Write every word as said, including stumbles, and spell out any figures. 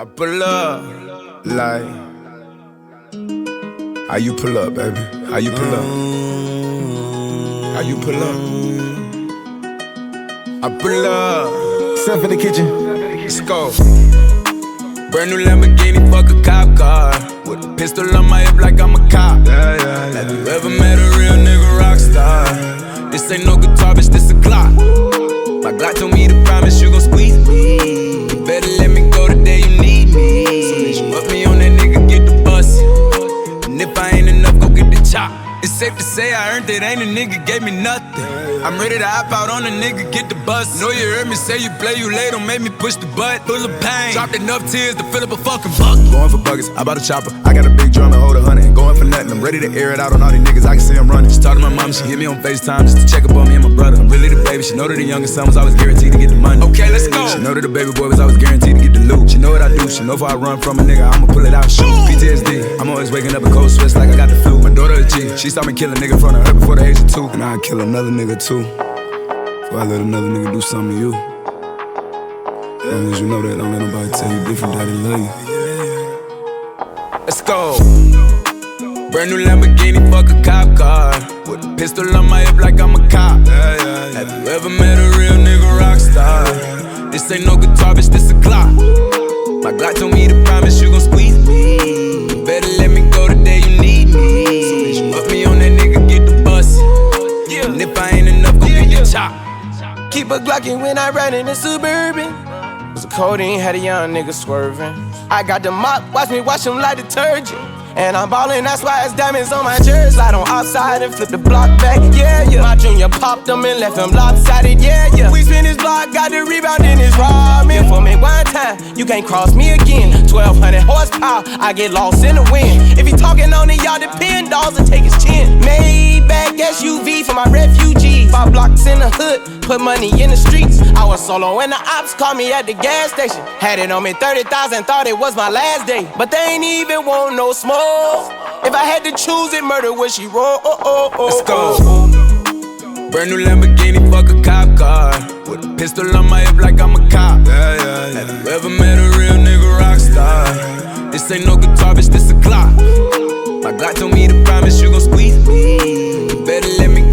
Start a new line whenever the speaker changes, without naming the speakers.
I pull up, like, how you pull up, baby? How you pull up? How you pull up? I pull up.
Step in the kitchen.
Let's go. Brand new Lamborghini, fuck a cop car. With a pistol on my hip like I'm a cop.
Yeah, yeah, yeah.
Have you ever met a real nigga rock star? This ain't no guitar, bitch, this a Glock. My Glock told me to promise you gon' squeeze me. You better let me go the day you need me. So bitch, you put me on that nigga, get the bus. And if I ain't enough, go get the chop. It's safe to say I earned it, ain't a nigga gave me nothing. I'm ready to hop out on a nigga, get the bus. Know you heard me say you play, you late, don't make me push the butt. Full of pain, dropped enough tears to fill up a fucking bucket. Going for buckets, I bought a chopper. I got a big drum and hold a hundred. Ain't going for nothing, I'm ready to air it out on all these niggas, I can see them running. She talked to my mom, she hit me on FaceTime just to check up on me and my brother. I'm really the baby, she know that the youngest son was always guaranteed to get the money. Okay, let's go. She know that the baby boy was always guaranteed to get the loot. She know what I do, she know if I run from a nigga, I'ma pull it out and shoot. P T S D, I'm always waking up in cold sweats like I got the flu. My daughter a G, she saw me kill a nigga in front of her before the age of two. And I'd kill another nigga too, before I let another nigga do something to you. As long as you know that, don't let nobody tell you different, that they love you. Let's go. Brand new Lamborghini, fuck a cop car. With a pistol on my hip like I'm a cop. Yeah, yeah, yeah. Have you ever met a real nigga rock star? This ain't no guitar, bitch, this a Glock. My Glock told me to promise you gon' squeeze me. You better let me go the day you need me. So bitch, you put me on that nigga, get the bus. Yeah. And if I ain't enough, go get the chop.
Keep a Glockin' when I ride in the Suburban. Was a codeine, had a young nigga swerving. I got the mop, watch me wash him like detergent. And I'm ballin', that's why it's diamonds on my jersey. Slide on outside and flip the block back, yeah, yeah. My junior popped him and left him lopsided, yeah, yeah. We spin his block, got the rebound in his ramen. For me one time, you can't cross me again. twelve hundred horsepower, I get lost in the wind. If he talking on it, y'all depend, dolls and take his chin. Maybach S U V for my refugees. Five blocks in the hood, put money in the streets. I was solo and the ops called me at the gas station. Had it on me thirty thousand, thought it was my last day. But they ain't even want no smoke. If I had to choose it, murder would she roll? Oh, oh, oh,
Let's go. Brand new Lamborghini, fuck a cop car. With a pistol on my hip like I'm a cop. Yeah, yeah, yeah. Have you ever met a real nigga rock star? This ain't no guitar, bitch, this a Glock. My Glock told me to promise you gon' squeeze me. You better let me